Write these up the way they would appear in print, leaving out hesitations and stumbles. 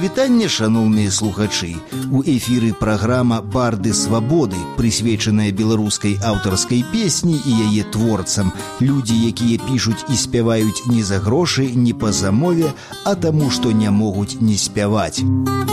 Прывітанне, шаноўныя слухачы. У эфіры праграма «Барды свабоды», прысвечаная беларускай аўтарскай песні і яе творцам. Людзі, якія пішуць і спяваюць не за грошы, не па замове, а таму, што не могуць не спяваць.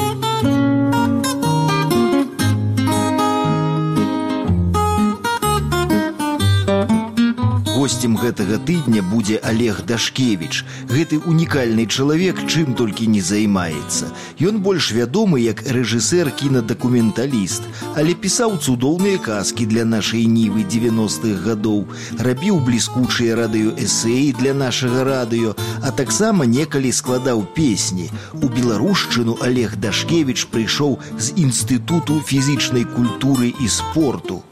Госцем гэтага тыдня будзе Олег Дашкевіч. Гэты унікальны чалавек чым толькі не займаецца. Ён больш вядомы як рэжысэр-кінадакументаліст, але пісаў цудоўныя казкі для нашай Нівы 90-х гадоў, рабіў бліскучыя радыёэсеі для нашага радыё, а таксама некалі складаў песні. У беларушчыну Олег Дашкевіч прыйшоў з Інстытуту фізічнай культуры і спорту.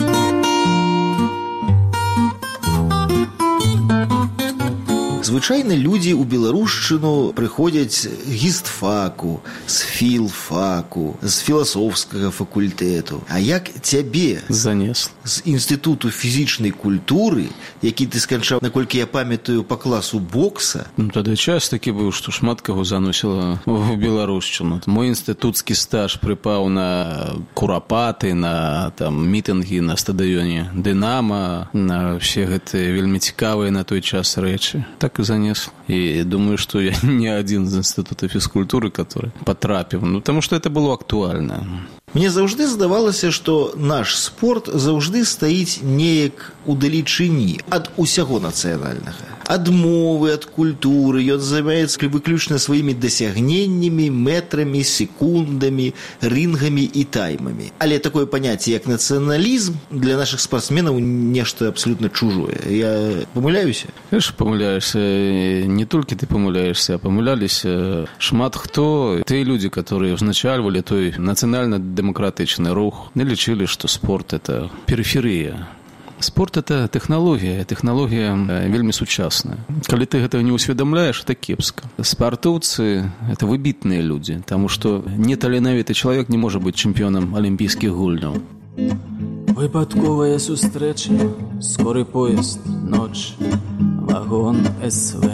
Звычайна людзі ў беларушчыну прыходзяць з гістфаку, з філфаку, з філасофскага факультэту. А як цябе занесла з Інстытуту фізічнай культуры, які ты сканчаў, наколькі я памятаю, па класу бокса? Тады час такі быў, што шмат каго заносіла ў беларушчыну. Мой інстытуцкі стаж прыпаў на курапаты, на мітынгі на стадыёне «Дынама», на ўсе гэтыя вельмі цікавыя на той час рэчы. Так і занес. І думаю, што я не адзін з інстытута фізкультуры, который патрапіў. Таму што это было актуальна. Мне заўжды здавалася, што наш спорт заўжды стаіць неяк удалечыні ад усяго нацыянальнага. Ад мовы, ад культуры. Ён займаецца выключна сваімі дасягненнямі, метрамі, секундамі, рынгамі і таймамі. Але такое паняцце, як нацыяналізм, для нашых спортсменаў нешта абсалютна чужое. Я памыляюся? Конечно, памыляешься. Не толькі ты памыляешься, а памыляліся шмат хто. Тыя людзі, которые ўзначальвалі той нацыянальна-дэмакратычны рух, не лічылі, што спорт – это перыферыя. Спорт – это тэхналогія вельмі сучасная. Калі ты гэтага не ўсведамляеш, это кепска. Спартоўцы – это выбітныя людзі, таму што неталенавіты чалавек не можа быць чэмпіёнам алімпійскіх гульняў. Випадковая сустрэча, скорый поезд, ноч, вагон СВ.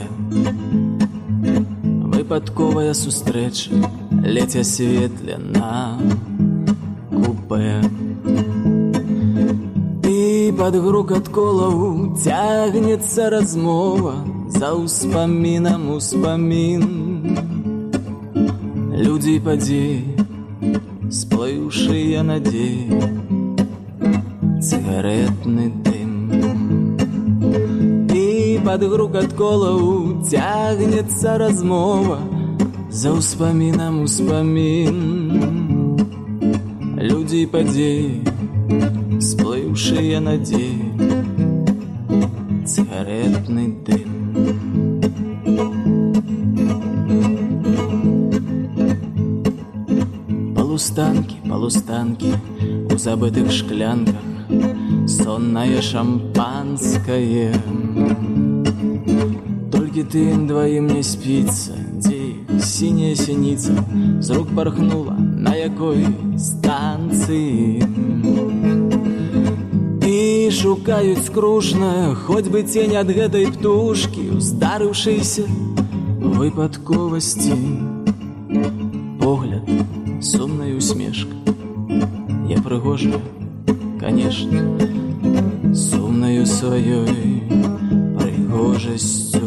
Випадковая сустрэча, летя светле на купе. І пад грукат колаў цягнецца размова за ўспамінам успамін. Людзі і падзеі, сплыўшыя надзеі, цыгаретны дым. І пад грукат колаў цягнецца размова за ўспамінам успамін. Людзі і падзеі, сплыўшыя надзеі, цыгаретны дым. Полустанкі у забытых шклянках, соннае шампанскае. Толькі тым дваім не спіцца, дзе сіняя сініца з рук пархнула на якой станцыі. І шукаюць скрушна хоць бы цень ад гэтай птушкі, здарыўшыйся выпадковасці. Погляд, сумная усмешка. Я прыгожая, конечно, сумнаю сваёй прыгожасцю.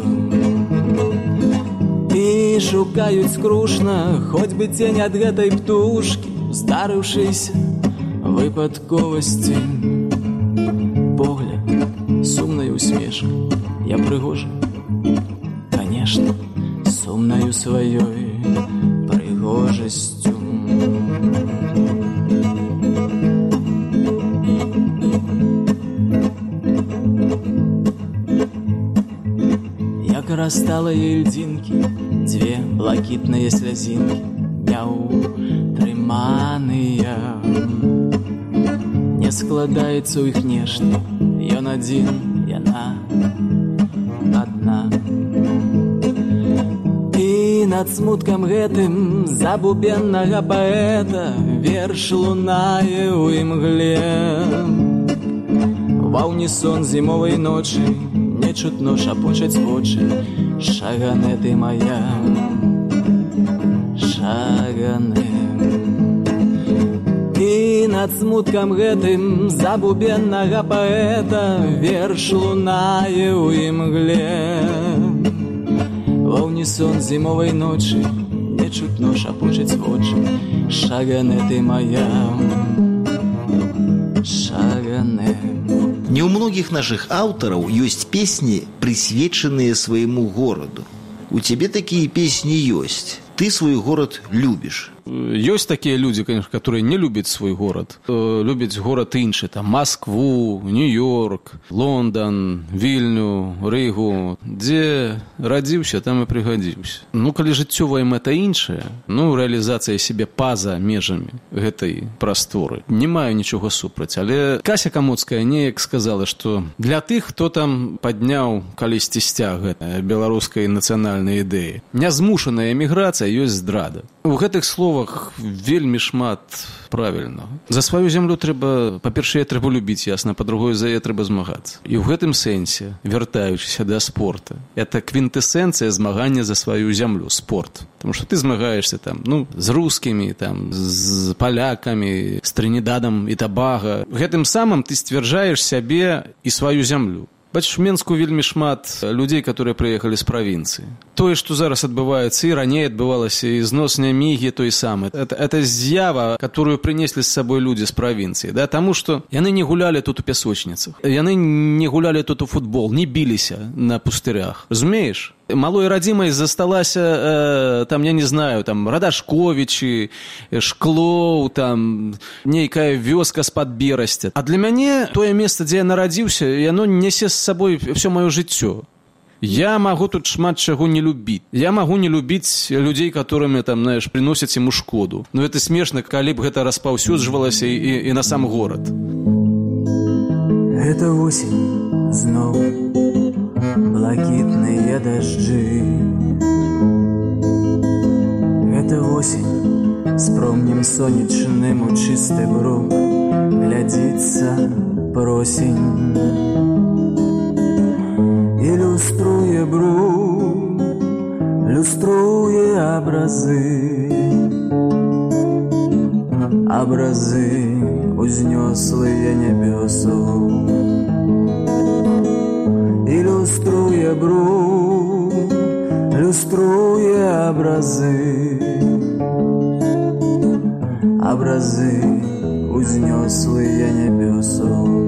І шукаюць скрушна хоць бы цень ад гэтай птушкі, здарыўшыйся выпадковасці. Погляд, сумная усмешка. Я прыгожая, конечно, сумнаю сваёй прыгожасцю. Як растала ёй льдзінкі, дзве блакітныя слязінкі, няўтрыманыя. Не складаецца ў іх нешта, ён адзін, яна адна. І над смуткам гэтым забубеннага паэта верш лунае ў імгле. Ва ўнісон зімовай ночы нечутно шапочаць вочы. Шаганэ ты моя, шаганым. І над смуткам гэтым забубеннага паэта верш лунае ў імгле. Ва ўнісон зімовай ночы не чутно шапочаць вочы. Шагане ты моя, шагане. Не ў многіх нашых аўтараў ёсць песні, прысвечаныя свайму гораду. У цябе такія песні ёсць. Ты свой город любишь. Есть такие люди, конечно, которые не любят свой город. Любят город инший, там Москву, Нью-Йорк, Лондон, Вильню, Ригу. Где родился, там и пригодился. Ну, коли жыццёва им это иншее, ну, реализация себе па-за межами гэтай просторы. Не маю ничего супраць. Але Кася Камоцкая неяк сказала, что для тых, хто там подняў калісьці сцяг гэтай беларускай нацыянальнай ідэі, нязмушаная эміграцыя ёсць здрада. У гэтых словах вельмі шмат правільна. За сваю зямлю трэба, па-першае, трэба любіць, ясна, па-другое, за яе трэба змагацца. І ў гэтым сэнсе, вяртаючыся да спорта, это квінтэсэнцыя змагання за сваю зямлю, спорт. Потому что ты змагаешься там, ну, з рускімі, там, з палякамі, з Тринидадом і Табага. Гэтым самым ты сцвярджаеш сябе і сваю зямлю. Бачыш, у Менску вельмі шмат людзей, которые прыехалі з правінцыі. Тое, што зараз адбываецца, і раней адбывалася, і знос нямігі той самы. Это з'ява, которую принесли з сабой людзі з правінцыі. Да? Таму што яны не гулялі тут у пясочніцах, яны не гулялі тут у футбол, не біліся на пустырях. Разумееш? Малой радзімай засталася, там, я не знаю, там, Радашковічы, Шклоў, там, нейкая вёска з-пад Берасця. А для мяне тое месца, дзе я нарадзіўся, яно несе з сабой всё маё жыццё. Я магу тут шмат чаго не любіць. Я магу не любіць людзей, которымі, там, знаеш, приносяць ему шкоду. Но это смешна, калі б гэта распаўсюджвалася і на сам горад. Это осень зноў, блакітныя дажджы. Гэта осень з промнем сонечным у чысты брук глядзіцца просень. Ілюструе брук, люструе абразы, абразы узнёслыя небёсу. Ілюструе брук, люструе абразы, абразы узнёслыя небёсу.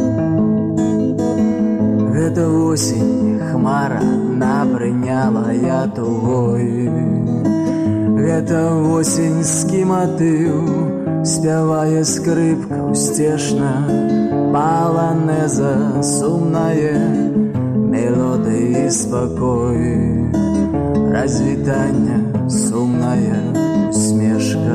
Гэта осень, хмара напрыняла я тугой. Гэта осень, скіматыў спявае скрыпка усцешна, паланеза сумнае, мелодыі спакой, развітання сумная усмешка.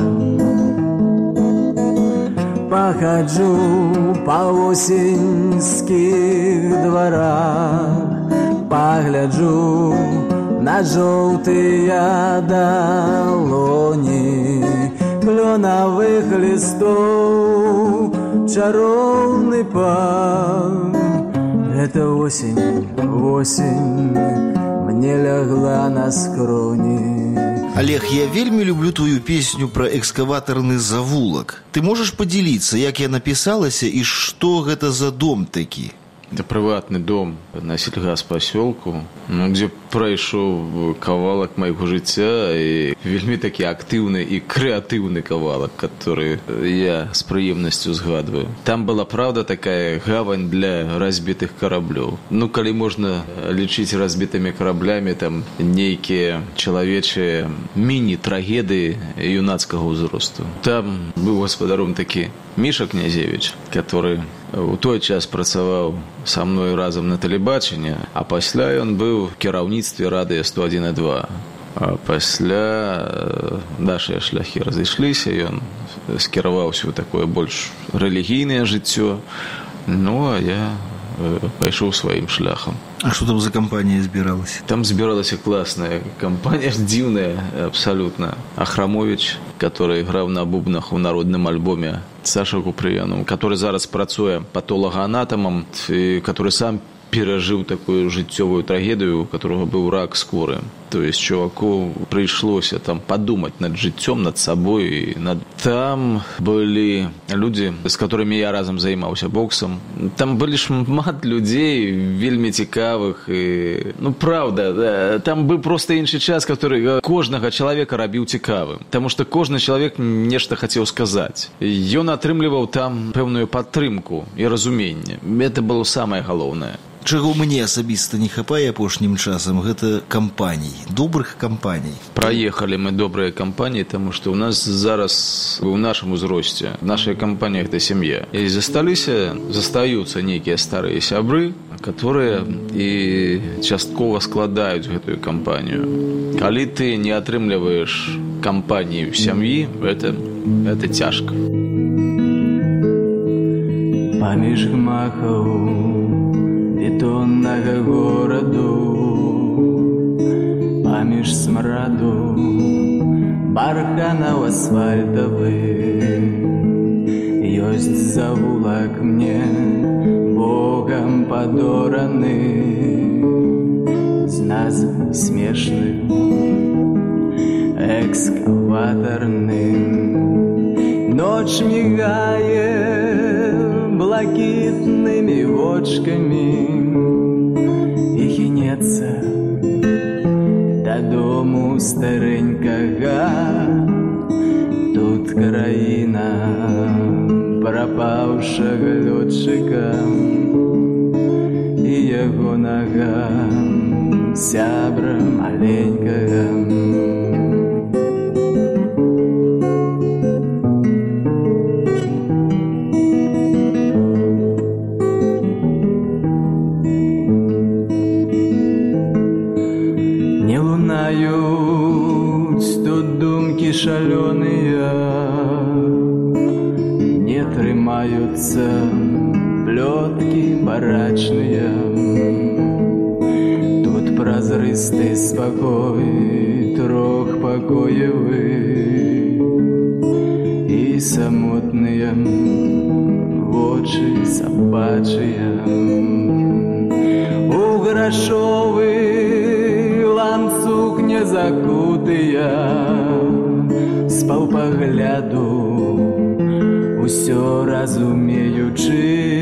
Пахаджу па осеньскіх дварах, пагляджу на жоўтыя далоні клёнавых лістоў, чароўны пах. Гэта осень, осень мне лягла на скроні. Олег, я вельмі люблю твою песню про экскаватарны завулак. Ты можаш падзяліцца, як яна напісалася і што гэта за дом такі? Это приватный дом на сельгазпасёлку, где прайшоў кавалак майго жыцця і вельмі такі актыўны і крэатыўны кавалак, который я с прыемнасцю згадваю. Там была, правда, такая гавань для разбитых караблёў. Ну, калі можна лічыць разбітымі караблямі там нейкія чалавечыя міні-трагедыі юнацкага ўзросту. Там быў гаспадаром такі Міша Князевич, который у той час працаваў са мной разам на тэлебачанні, а пасля ён быў в кіраўніцтве радыё 101,2. А пасля нашыя шляхі разышліся, ён скіраваўся ў такое больш рэлігійнае жыццё, ну а я пайшоў сваім шляхам. А што там за кампанія збіралася? Там збіралася класная кампанія, дзіўная абсалютна. Ахрамович, который играл на бубнах у народным альбоме, Саша Куприяну, который зараз працуе патолагоанатомом, который сам перажыў такую жыццёвую трагедыю, у которого быў рак скуры. То есть чуваку прыйшлося там падумаць над жыццём, над сабой. Там былі людзі, з которымі я разам займаўся боксам. Там былі шмат людзей вельмі цікавых. І, правда, там быў проста іншы час, который кожнага чалавека рабіў цікавым. Таму што кожны чалавек нешта хацеў сказаць. Ён атрымліваў там пэўную падтрымку і разуменне. Это было самае галоўнае. Чаго мне асабіста не хапае апошнім часам, гэта кампаній, добрых кампаній. Праехалі мы добрыя кампаніі, таму што ў нас зараз у нашым узросце, в нашай кампанії гэта сям'я. І застаюцца нейкія старыя сябры, которые і часткова складаюць гэтую кампанію. Калі ты не атрымліваеш кампанію сям'і, это цяжка. Паміж гмахаў бетоннага гораду, паміж смраду барханаў асфальтавых, ёсць завулак мне Богам падораны, з нас смешным экскаваторным. Ноч мигае блакитными очками и хінецца да дому старенькага. Тут краіна прапаўшага лётчыка і ягонага сябра маленькага. Шалёныя не трымаюцца плёткі барачныя. Тут празрысты спакой трохпакоевы і самотныя вочы сабачыя. У грашовы ланцуг не закутыя, з паўпагляду усё разумеючы.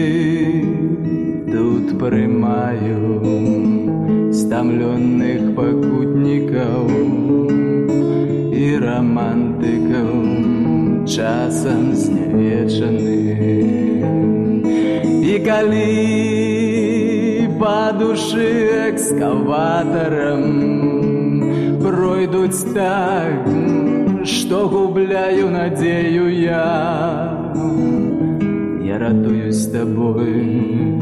Тут прымаю стамлённых пакутнікаў і рамантыкаў, часам знявечаных. І калі па душы экскаватарам пройдуць так, што губляю надзею я ратуюсь тобой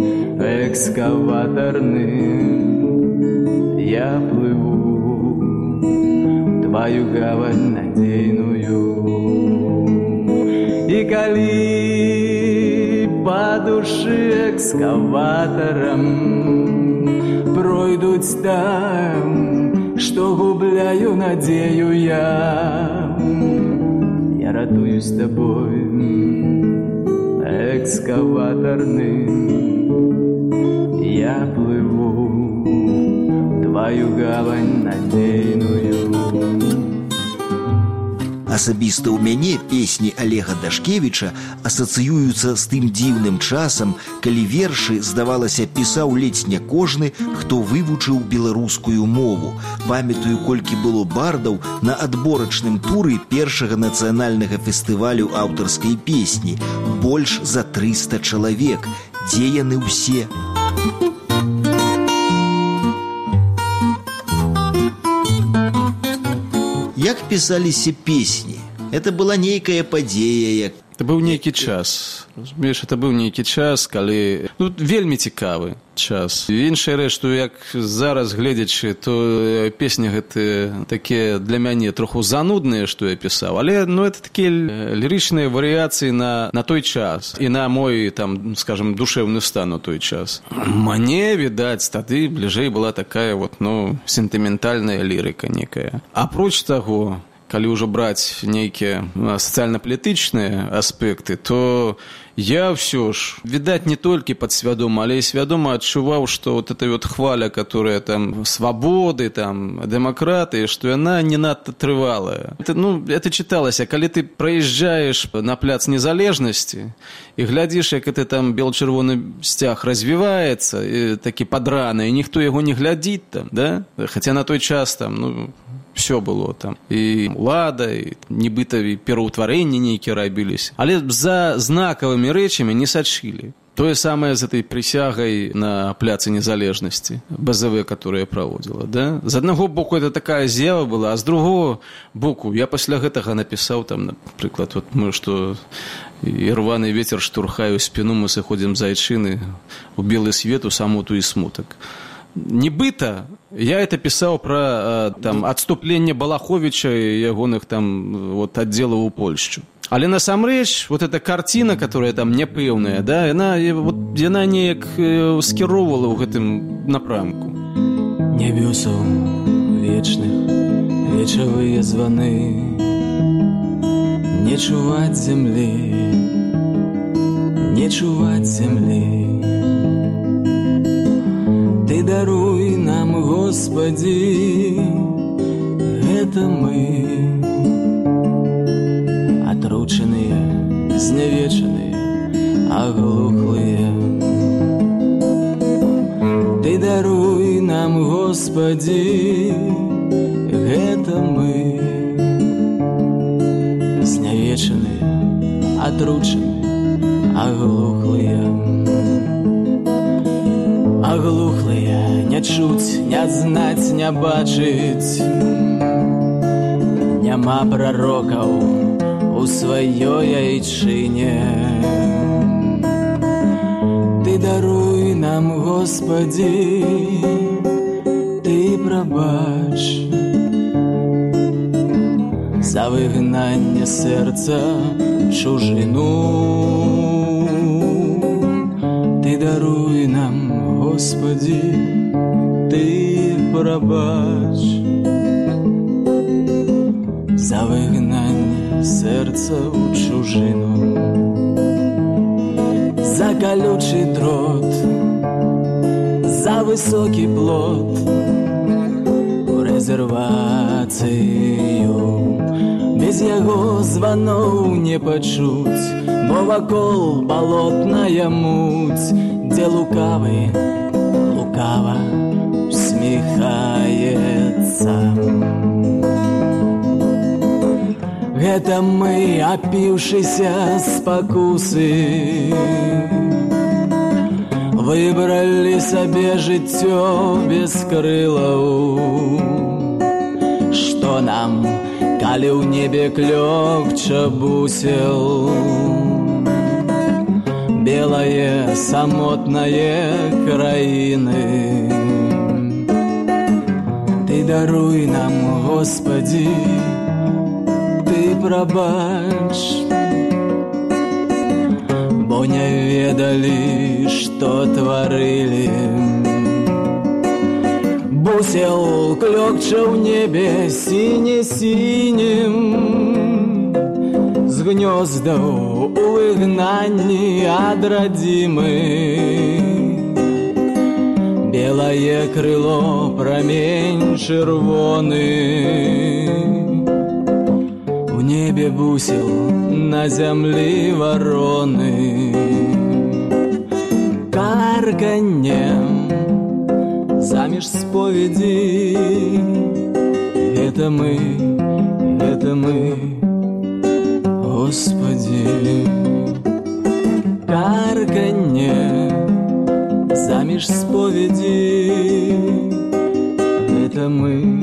экскаваторным. Я плыву в твою гавань надейную. И коли по душе экскаватором пройдут там, что губляю надею я ратуюсь с тобой экскаваторным. Я плыву в твою гавань надейную. Асабіста ў мяне песні Олега Дашкевіча асацыююцца з тым дзіўным часам, калі вершы, здавалася, пісаў ледзь не кожны, хто вывучыў беларускую мову. Памятаю, колькі было бардаў на адборачным туры першага нацыянальнага фестывалю аўтарскай песні. Больш за 300 чалавек. Дзе яны ўсе? Як пісаліся песні? Это была нейкая падзея, як... Это быў нейкі час. Разумееш, это быў нейкі час, калі... вельмі цікавы час. Іншая рэч, што як зараз гледзячы, то песні гэтыя такія для мяне троху занудныя, што я пісаў. Але, это такія лірычныя варыяцыі на той час. І на мой, там, скажем, душевны стан у той час. Мне, відаць, тады бліжэй была такая сентыментальная лірыка некая. Апроч таго, калі ўжо браць нейкія сацыяльна-палітычныя аспекты, то я ўсё ж, відаць, не толькі падсвядома, але і свядома адчуваў, што вот эта вот хваля, которая там свабоды, там, дэмакратыі, што яна не надта трывалая. Это чыталася, калі ты праязджаеш на пляц Незалежнасці і глядзіш, як это там бел-чырвоны сцяг развіваецца, такі падраны, і ніхто яго не глядзіць там, да? Хаця на той час там, все было там. І ўлада, і нібыта пераўтварэнні нейкія рабіліся. Але за знакавымі рэчамі не сачылі. Тое самае з этой прысягай на пляцы Незалежнасці, БЗВ, которая праводзіла. Да? З аднаго боку, это такая з'ява была, а з другого боку, я пасля гэтага напісаў, там, напрыклад, вот мы, што і рваный ветер штурхае ў спіну, мы сыходзім з айчыны у белы свет, у самоту і смутак. Нібыта, я это пісаў пра там, адступленне Балаховіча і ягоных там вот, аддзелаў у Польшчу. Але насамрэч, вот эта карціна, которая там няпэўная, да, яна неяк скіроўвала ў гэтым напрамку. Нябёсаў вечных, вечавыя званы, не чуваць зямлі, не чуваць зямлі. Ты даруй нам, Господи, гэта мы, атручаныя, знявечаныя, аглухлыя. Ты даруй нам, Господи, гэта мы, знявечаныя, атручаныя, аглухлыя. Аглухлыя, не чуць, не знаць, не бачыць. Няма прарокаў у сваёй айчыне. Ты даруй нам, Господи, Ты прабач за выгнанне сэрца чужыну. Ты даруй нам, Господи, Ты прабач за выгнанне сэрца ў чужыну. За колючий дрот, за высокі плот у рэзервацыю. Без яго званоў не пачуць, бо вакол балотная муць, дзе лукавы лукава усміхаецца. Гэта мы, апіўшыся спакусы, выбралі сабе жыццё без крылаў. Што нам, калі ў небе клёкча бусел, белае самотнае краіны. Ты даруй нам, Господи, Ты прабач, бо не ведалі, што тварылі. Бусел клёкча ў небе сіне-сінім, з гнёздаў у выгнанні адрадзімы. Белае крыло, прамень чырвоны, у небе бусел, на зямлі вароны. Карканнем заміж споведzi. Это мы, Господи. Карканье заміж споведzi. Это мы.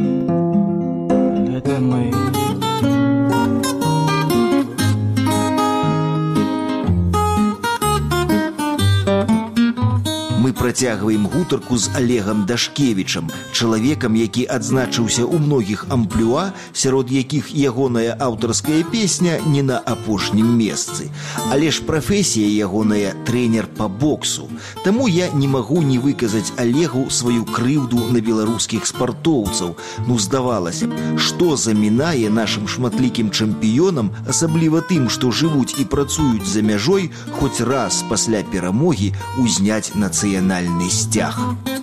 працягваем гутарку з Олегам Дашкевічам, чалавекам, які адзначыўся ў многіх амплюа, сярод якіх ягоная аўтарская песня не на апошнім месцы. Але ж прафесія ягоная трэнер па боксу. Таму я не магу не выказаць Олегу сваю крыўду на беларускіх спартоўцаў. Ну, здавалася б, што замінае нашым шматлікім чэмпіёнам, асабліва тым, што жывуць і працуюць за мяжой, хоць раз пасля перамогі узняць нацыянальны сцяг.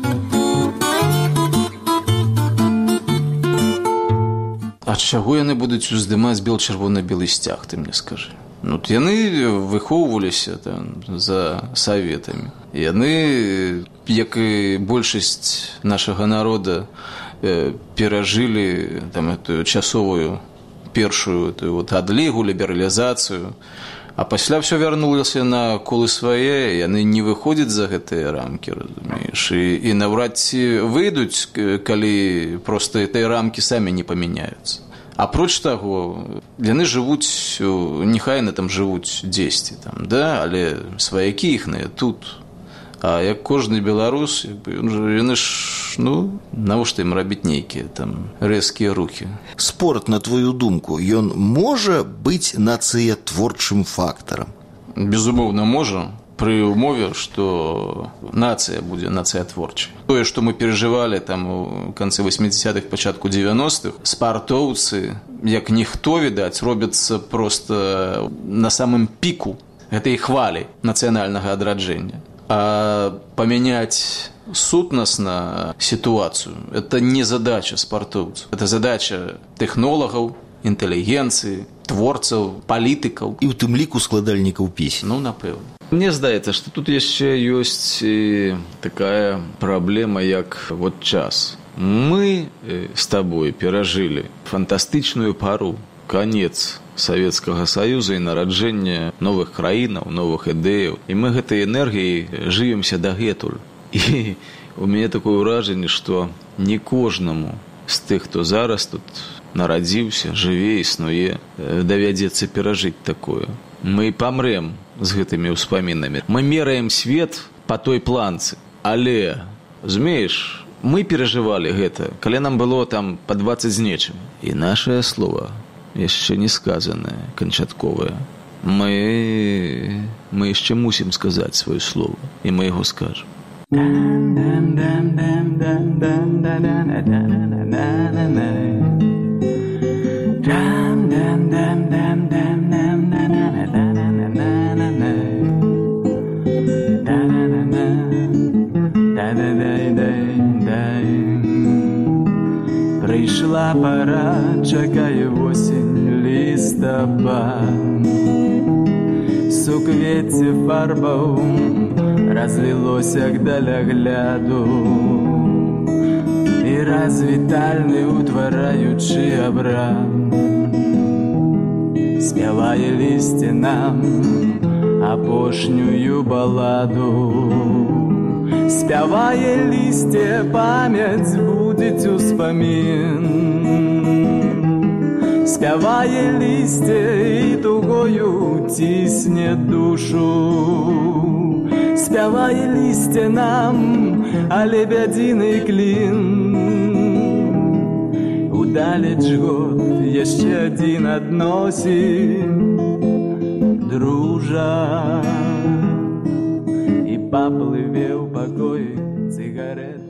А з чаго яны будуць уздымаць бел-чырвона-белы сцяг, ты мне скажы? Ну, яны выхоўваліся там за саветамі. Яны, як і большасць нашага народа, перажылі там эту часовую першую вот адлігу, лібералізацыю, а пасля ўсё вярнулася на колы свае, яны не выходзяць за гэтыя рамкі, разумееш, і наўрад ці выйдуць, калі проста гэтыя рамкі самі не памяняюцца. Апроч таго, яны жывуць, няхай яны там жывуць дзесьці, там, да? Але сваякі іхныя тут. А як кожны беларус, яны ж, ну, навошта ім рабіць нейкія там рэзкія рухі? Спорт, на твою думку, ён можа быць нацыятворчым фактарам? Безумоўна, можа, пры ўмове, што нацыя будзе нацыятворчай. Тое, што мы перажывалі там у канцы 80-х, пачатку 90-х, спартоўцы, як ніхто, відаць, робяцца проста на самым піку гэтай хвалі нацыянальнага адраджэння. А памяняць сутнасна сітуацыю – это не задача спартоўцаў. Это задача тэхнолагаў, інтэлігенцыі, творцаў, палітыкаў. І ў тым ліку складальнікаў песень. Ну, напэўна. Мне здаецца, што тут яшчэ ёсць і такая праблема, як вот час. Мы з табой перажылі фантастычную пару, канец Савецкага Саюза і нараджэнне новых краінаў, новых ідэяў. І мы гэтай энергіяй жывемся дагэтуль. І у мяне такое ўражанне, што не кожнаму з тых, хто зараз тут нарадзіўся, жыве, існуе, давядзецца перажыць такое. Мы памрэм з гэтымі ўспамінамі. Мы мераем свет па той планцы. Але, разумееш, мы перажывалі гэта, калі нам было там па 20 з нечым. І нашае слово яшчэ не сказанае, канчатковае. Мы яшчэ мусім сказаць сваё слово, і мы яго скажам. Прийшла пора, чекає осінь, листопад. Суквецце фарбаў разлілося к далягляду, і развітальны утвараючы абрад спявае лісце нам апошнюю баладу. Спявае лісце, памяць будзець успамін. Спявае лісце і тугою цісне душу. Спявае лісце нам, але бядзіны клін. Удалеч год яшчэ адзін адносін, дружа. Поплыве в покое цыгарет.